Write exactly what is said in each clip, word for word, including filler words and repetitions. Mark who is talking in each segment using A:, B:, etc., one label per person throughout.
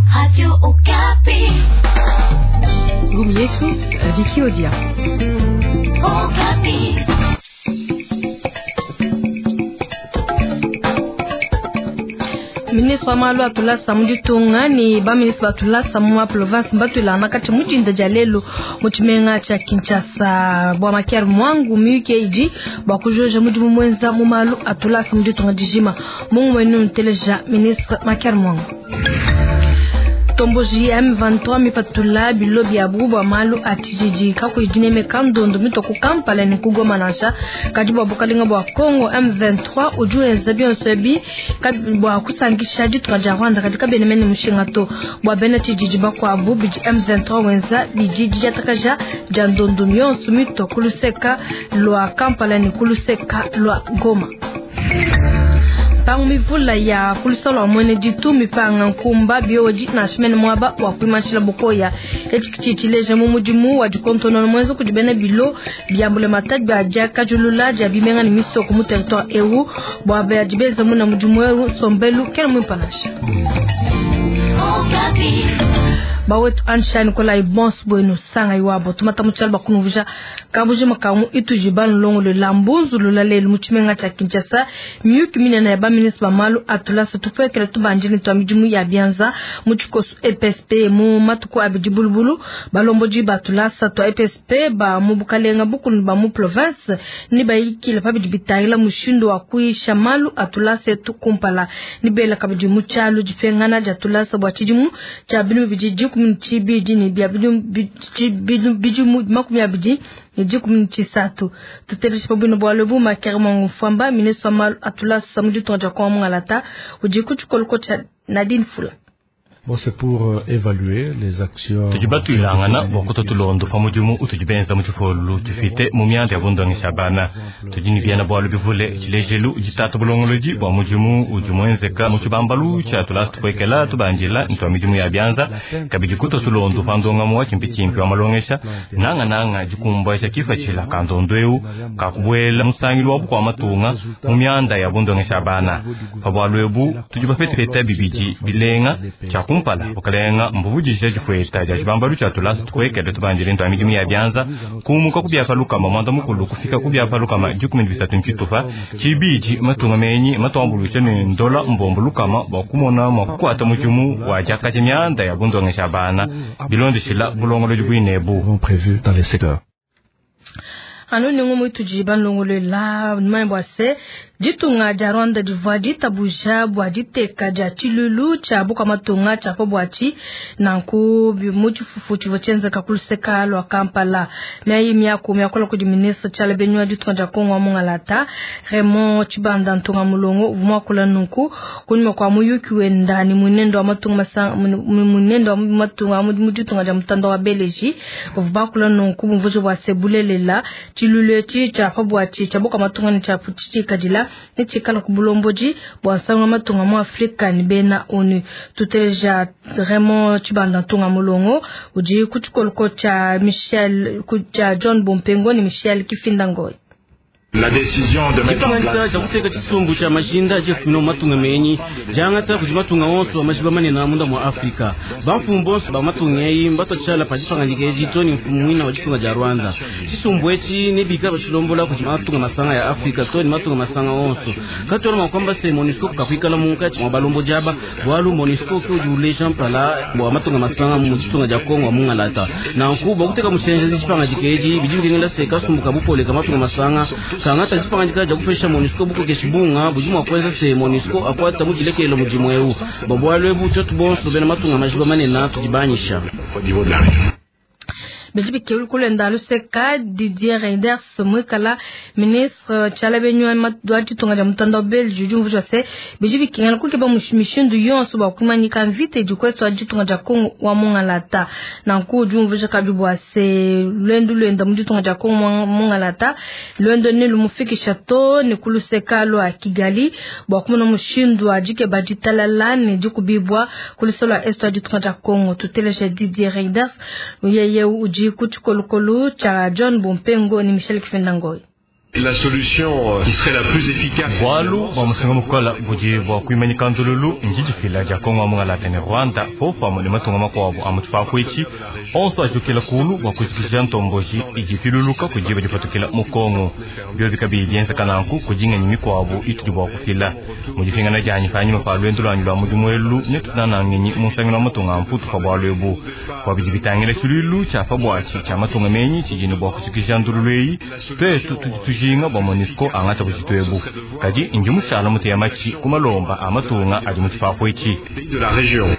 A: Radio Okapi.
B: Gumi yetu Vicky Odia.
A: Okapi.
B: Ministre Malu atula samudi tunga ni ba ministre atula samwa province mbatu la nakati mujinda jalelo muchimenga cha Kinshasa bwa makiar mwangu mikeji bwa kujoja mudi mwenza mu Malu atula samudi tunga dijima mungu mwenu teleja ministre makiar mwangu Tomboji M vingt-trois mipatula bilobi abu bwa Malu atijiji kako idine mekandondo mitoko Kampala ni kugoma nasha kajibu abukalinga bwa Kongo M vingt-trois ujue zabion sebi bwa kusangisha jitu kaja Rwanda katika benemeni mshingato bwa beneti jiji bakwa abu biji M vingt-trois wenza bijiji jatakaja jandondo mionsu mito kuluseka lwa Kampala ni kuluseka lwa Goma. Pangu mivula ya kulisolo mwene jitu mipanga nkumba biyoji na shimene mwaba wakuimashila bukoya etikichichileje mumujimu wajikontono mwenzo kujibene bilo biyambule matadi bia kajulula jabimenga ni misto kumu territoire ewu bwa bia jibeza muna mujimu ewu sombelu kena mwimpanashi bawetu ansha nikola ibons bueno sanga iwabo tumata muchalba kunuvija kabuji makamu ituji ban longo le lambunzu lulale muchimenga cha Kinshasa myuki minena ya ba ministre ba Malu atula sotupe kele tubanjini to mijimu ya bianza muchikosu E P S P mu matuko abijibulubulu balomboji batula sato E P S P ba mubukalenga bukunu ba mu province ni bayiki le pabijibitaila mushindo wa kuisha Malu atula setu kumpala ni bela kabiji muchalu jifengana jatula sabwa chijimu cha binu bijiji kumchi biji ni bia biju biju biju makumi abiji ni kumchi satu tutereshi pabino bwalebu makarma ngufamba ministre Malu atula samudi tonja kwa mungalata ujikuchukolko cha Nadine Fula.
C: Bon, c'est pour euh, évaluer les actions.
D: Tujibatu ilangana wakuto tulondo pamujumu utujibenza mchufolu tufite mumiande abundongi shabana tujini biana bwalu bivule chilejelu jitatu bulongoloji bwa mujumu ujumwenzeka mchubambalu cha tulastu kwekela tubanjila ntwa mijumu ya bianza kabijikuto tulondo pandonga mwa chimpichimpi wa malongesha nanga nanga jikumba cha kifa chila kandondweu kakubwela musangilo wabu kwa matunga mumianda ya abundongi shabana pabwalu ebu tujibafetreta bibiji bilenga cha kumpala ukalenga mbuvujisha jifweta ja jibambalu cha tulasa tukwekele tubanjile ntwa mijumu ya bianza kumuka kubyafa lukama mwanda mukulu kufika kubyafa lukama jukumi bisatu mchitufa chibiji matunga menyi matwambuluche ni ndola mbombo lukama bakumona makukwata mujumu wa jaka chimyanda ya bunzonge shabana bilondi shila bulongolo jibwinebu
C: prévu dans les secteurs.
B: Anu ni ngumu itujiban longolo la mwembo se jitunga jarwanda divadi tabuja bwadi teka ja chilulu cha buka matunga cha pobwachi nanku bimuchi fufuchi vochenza kakuluseka lwa Kampala meyi myako myakola ku ministre cha lebenwa jitunga Kongo mungalata Raymond Chibanda ntunga mulongo vumwakula nunku kunima kwa muyuki wenda ni munendo wa matunga masanga munendo wa matunga mujitunga ja mtanda wa Beleji vubakula nunku mvujo wa sebulelela chilulu chi cha pobwachi cha buka matunga ni cha puchichi kajila ni chikala kubulomboji bwansanga matunga mu Afrika ni bena onu tuteleja Raymond Chibanda ntunga mulongo uji kuchukolko cha Michel kucha John Bompengo ni Michel Kifindangoy.
E: La décision de mettre en place
F: ja kuteka chisumbu cha majinda je fino matunga menyi jangata kujimatunga wonso amashibamane na munda mu Afrika bamfumbo ba matunga yi mbato chala pajifanga ngeji toni mfumwina wajitunga ja Rwanda chisumbu eti ne bika bachilombola kujimatunga masanga ya Afrika toni matunga masanga wonso katoro makwamba se Monisco kakwikala munka cha balombo jaba walu Monisco ko jule Jean Pala wa matunga masanga mu chitunga ja Kongo mungalata na nkuba kuteka mushenje zifanga jikeji bijingi ngela se kasumbu kabupole kama matunga masanga kangata jipangika ja kufesha Monisco buko keshibunga bujuma kweza se Monisco akwata mujilekelo mujimu eu babwalwe buto tubonso bena matunga majibamane na tujibanyisha
E: au niveau de la région.
B: Bejibi keul kulenda luseka Didier Reinders mwikala ministre chala benyo madwati tunga ja mtanda Belgium jumvu jose bejibi kingana kukiba mishindu yonso bakumanyika vite jukwesto ajitunga ja Kongo wa mungalata na nku jumvu ja kabibwa se lwendu lwenda mujitunga ja Kongo mungalata lwendo ne lumufiki chateau ne kuluseka lo a Kigali bakumana mushindu ajike baditala ne jukubibwa kulisolo esto ajitunga ja Kongo tuteleje Didier Reinders yeye uji kuchukolukolu cha John Bompengo ni Michel Kifindangoy.
E: La solution qui serait la plus efficace.
D: Walu ba musinga mukola buji bwa kuimanyika ndululu njiji fila ja Kongo amungala tene Rwanda fofa mu matunga makwabo amutfa kwichi onso ajukila kulu bwa kujikija ntomboji ijifiluluka kujiba jifatukila mukongo byo bikabi byenza kananku kujinga nyimi kwabo itu bwa kufila mujifinga na janyi fanyi mapalu entulanyu mu jumwelu netuna nginyi musangi na matunga mputu fa bwalebu kwa bijibitangile chululu cha fa bwachi cha matunga menyi chijini bwa kujikija ndululu petu tujinga bwa monisco angata bujitwebu kaji injumushala muti yamachi kumalomba amatunga ali mutifa kwichi
E: de la région.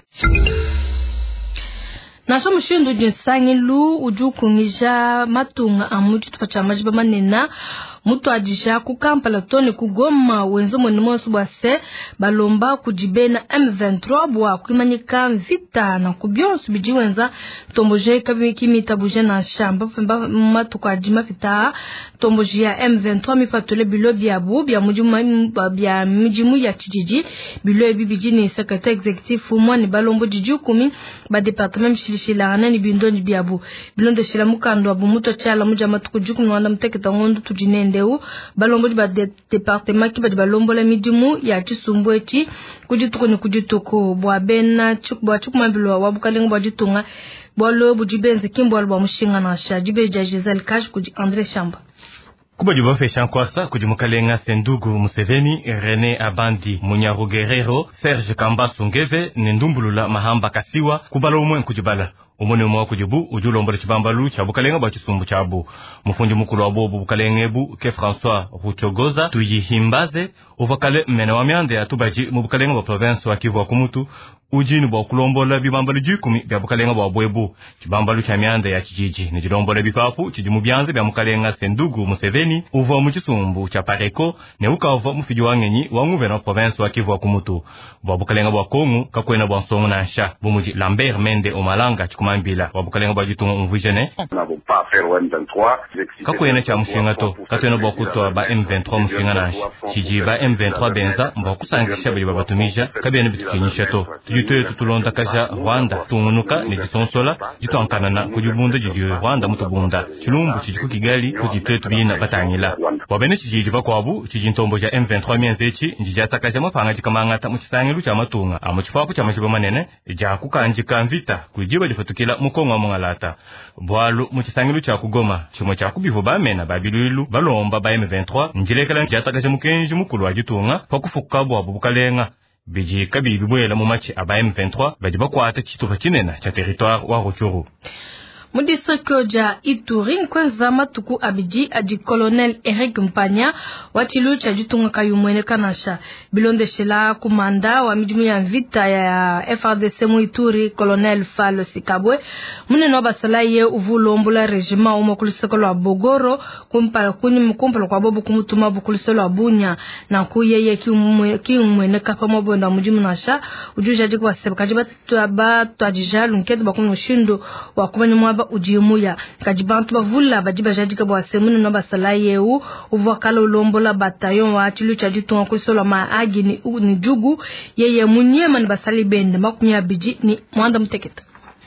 B: Nasho mushindu jinsangi lu ujukungija matunga amuti tupacha majiba manena mutu ajisha ku Kampala toni ku Goma wenzo mwene monsu bwase balomba kujibena M vingt-trois bwa kuimanyika vita na kubyonsu biji wenza tomboje kabi kimita buje na shamba femba matu kwa jima vita tomboje ya M vingt-trois mifatole bilo bya bu bya mujimu bya mujimu ya kijiji bilo ebi biji ni secrétaire exécutif umwani balombo jiju kumi ba département mshilishila anani bindoni bya bu bilondo shila mukando abu muto chala muja matuku juku mwanda mteketa ngondu tujinende ndeu balombo ba de département ki ba balombo la midimu ya chisumbwechi kujituko ni kujituko bwa bena chuk bwa chuk mabilo wa bukalengo bwa jitunga bwalo bujibenze kimbo alba mushinga na sha jibe ja Giselle Cash kuji André Chamba
D: kuba juba fesha kwasa kujimukalenga Sendugu Museveni, René Abandi Munyaru Guerrero, Serge Kambasu Ngeve nendumbulula mahamba kasiwa kubalo umwe kujibala umone mwa kujibu ujulombo chibambalu cha bukalenga ba chisumbu chabu mufunji mukulu wabo bukalengebu ke François Ruchogoza tuyihimbaze uvakale mena wa myande atubaji mu bukalenga ba province wa Kivu Kumutu ujini bwa kulombola bibambalu jikumi bya bukalenga bwa bwebu chibambalu cha myande ya kijiji ni jilombola bifafu chijimu byanze bya mukalenga Sendugu Museveni uva mu chisumbu cha Pareko ne ukava mufiji wangenyi wa nguvena province wa Kivu Kumutu bwa bukalenga bwa Kongo kakwena bwa nsongo na nsha bumuji Lambert Mende Omalanga chikumambila wa bukalenga bwa jitunga mvujene kakwena cha mushinga to katwena bwa kutwa ba M vingt-trois mushinga na nsha chiji ba M vingt-trois benza mba kusangisha bali babatumija kabene bitukinyisha to tujitoye tutulonda kaja Rwanda tungunuka ni jisonsola jitwankanana kujibunda jiji Rwanda mutubunda chilumbu chijiku Kigali kujitoye tubina batangila wabene chiji bakwabu chiji ntombo ja M vingt-trois mienzechi njijata kaja mapanga jikamangata muchisangilu cha matunga amuchifapu cha mashiba manene ja kukanjika mvita kujiba jifatukila mukongo wa mungalata bwalu muchisangilu cha kugoma chimo cha kubivu bamena babiluilu balomba ba M vingt-trois njilekala njata kaja mukenji mukulu wa jitunga pakufuka bwa bukalenga biji kabibi bwela mu machi aba M vingt-trois badi bakwata chitupa chinena cha territoire wa Ruchuru.
B: Mudisiko ja Ituri kwanza matuku abiji aji Colonel Eric Mpanya watilu cha jitunga kayumwene kanasha bilonde shela kumanda wa mijimu ya vita ya F R D C mu Ituri Colonel Falo Sikabwe muneno basalaye uvulombola regiment umokuliseko lwa Bogoro kumpala kuni mkumpala kwa bobu kumutuma bukuliseko lwa Bunya na kuyeye kiumwene kapa mobonda mujimu nasha ujuja jiku wa sebakaji batuaba tuajijalu nketu bakunu shindu wa kubanyumwa ujimuya kajibantu bavula bajiba jadika bwa semuni no basalaye u uvakala ulombola bataillon wa atilu cha jitunga kusola maagi ni, ni jugu yeye munyema ni basali bende makumya biji ni mwanda mteketa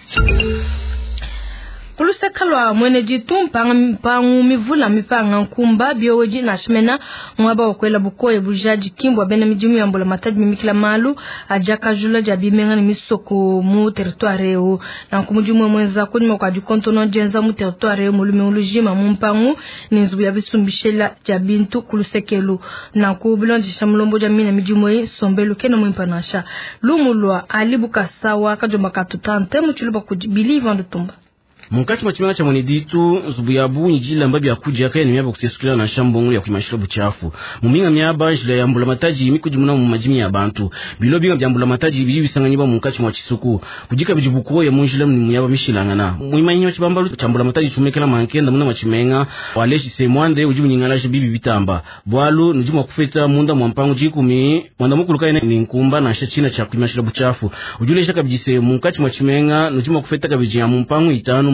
B: kulusekalwa mwene jitu mpangu mivula mipanga nkumba biyoweji na shmena mwaba wakwela bukoye bujaji kimbo bena mijimu ya mbola mataji mimikila malu ajaka jula jabimenga ni misoko mu territoire u na nkumujimu mweza kuni mwakaji kontono jenza mu territoire u mulume ulujima mumpangu ni nzubu ya bisumbishela jabintu kulusekelu na kubilonji shamulombo jamina mijimu yi sombelu kena mwimpanasha lumulwa alibuka sawa kajomba katutante mchuluba kujibili vandu tumba
F: Mukati machimana cha mweneditu zubuyabu njila mbabi ya kuja kaya ni miaba kusesikula na shambongu ya kuimashila buchafu. Muminga miaba njila ya mbula mataji mikujimuna mumajimi ya bantu. Bilobi nga mbula mataji bijibi sanganyiba mukati mwachisuku. Kujika bijibukuo ya munjila miaba mishilangana. Muimanyi wachibambalu chambula mataji chumekela mankenda muna machimenga. Waleshi semwande ujibu nyingalashi bibi bitamba. Bwalu nujimu wakufeta munda mwampangu jikumi. Mwanda mukulu kaya ni nkumba na shachina cha kuimashila buchafu. Ujule shaka bijise mukati mwachimenga nujimu wakufeta kabiji ya mumpangu itanu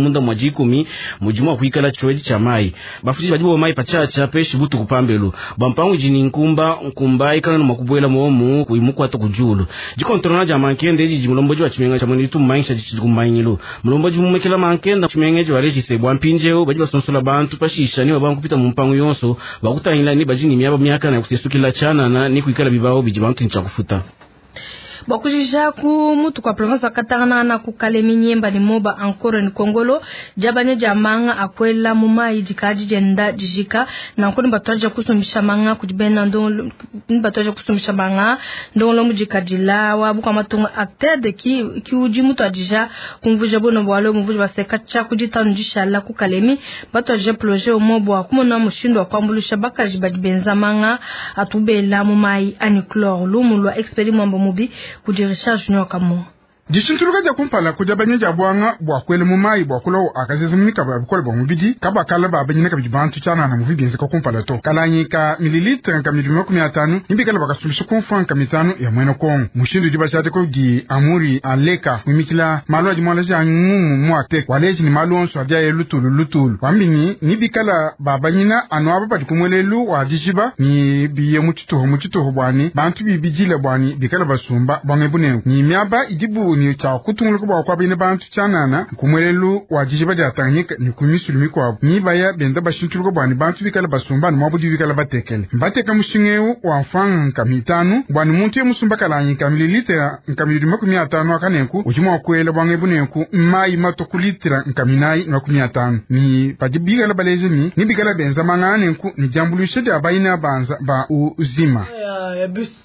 F: munda mwa jikumi mujuma kuikala choji cha mai bafuti bajibo mai pachacha peshi butu kupambelu bampangu jini nkumba nkumba ikala no makubwela momu kuimuku ato kujulu jikontrona ja mankende ji mulomboji wa chimenga cha monitu mainsha jikumanyilo mulomboji mumekela mankenda chimenga ji waleji sebwa mpinjeo bajiba sonsola bantu pashisha ni babangu kupita mumpangu yonso bakutanyila ni bajini myaba myaka na kusesukila chana na ni kuikala bibao bijibantu nchakufuta
B: bakujija ku mutu kwa province akatana na ku Kalemi nyemba ni moba encore ni Kongolo jabanye jamanga akwela muma ijikaji jenda jijika na nkoni batoja kusumisha manga kujibena ndo batoja kusumisha manga ndo lo mujikadila wa buka matunga acted ki ki uji mutu ajija kumvuja bono bwalo kumvuja baseka cha kujitanu jishala ku Kalemi batoja projet o mobo akumona mushindo akwambulusha bakaji bajibenza manga atubela mumai aniclore lumulwa experiment mubi kudirisha junior kamo
G: Jishinturuka ja kumpala kujabanye ja bwanga bwakwele mumai bwakulo akazezumnika babikole bamubidi kaba kala babanyina kabibantu chana na muvidi nzika kumpala to kalanyika mililitre nka milioni makumi atano nimbikala bakasulisha kumfa nka mitano ya mweno kongo mushindu dibashate ko di amuri aleka mimikila malo ajimwala ja ngumu mwate waleji ni malo onso adia yelutulu lutulu wambini nibikala babanyina anu ababa dikumwelelu wa dijiba ni biye muchito muchito bwani bantu bibijile bwani bikala basumba bwangebune ni miaba idibu ni cha kutungulu kwa kwa bine bantu chanana kumwelelu wa jijiba ja tanganyika ni kumisulumi kwa ni baya benda bashintulu bwani bantu bikala basumba ni mabudi bikala batekele mbateka mushingeu wa mfang kamitanu bwani muntu yemusumba kalanyika mililitra nkamili makumi atano akanenku ujima kwele bwangebunenku mai matokulitra nkaminai makumi atano ni pajibigala balezemi ni bikala benza manganenku ni jambulushe de abaina banza ba uzima
B: ya, ya bus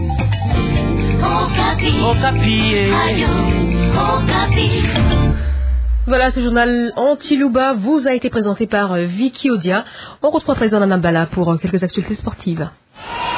A: Okapi. Okapi. Radio Okapi.
H: Voilà, ce journal Anti-Louba vous a été présenté par Vicky Odia. On retrouve à présent Nana Mbala pour quelques actualités sportives.